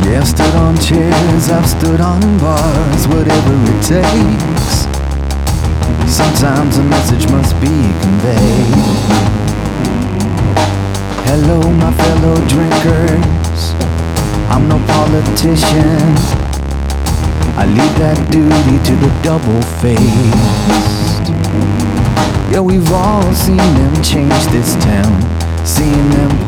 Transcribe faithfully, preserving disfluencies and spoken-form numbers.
Yeah, I've stood on chairs, I've stood on bars, whatever it takes. Sometimes a message must be conveyed. Hello, my fellow drinkers, I'm no politician. I leave that duty to the double-faced. Yeah, we've all seen them change this town, seen them